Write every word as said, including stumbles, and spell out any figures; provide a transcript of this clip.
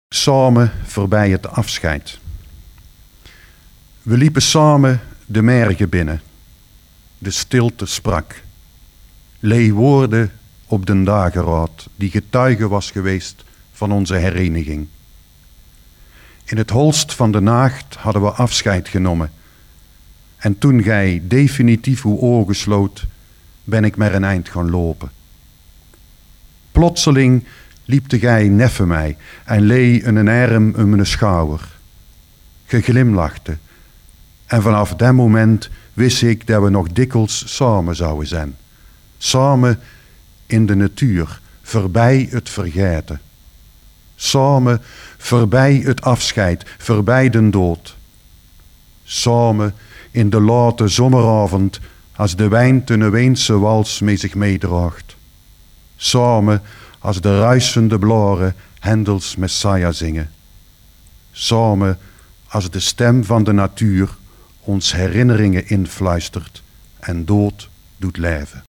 Samen voorbij het afscheid. We liepen samen de mergen binnen. De stilte sprak. Lee woorden op den dageraad, die getuige was geweest van onze hereniging. In het holst van de nacht hadden we afscheid genomen. En toen gij definitief uw ogen sloot, ben ik maar een eind gaan lopen. Plotseling liepte gij neffen mij en lee een arm om mijn schouder. Ge glimlachte en vanaf dat moment wist ik dat we nog dikwijls samen zouden zijn. Samen in de natuur, voorbij het vergeten. Samen voorbij het afscheid, voorbij de dood. Samen in de late zomeravond als de wijn ten Weense wals mee zich meedraagt. Samen als de ruisende blaren Hendels Messiah zingen. Samen als de stem van de natuur ons herinneringen influistert en dood doet leven.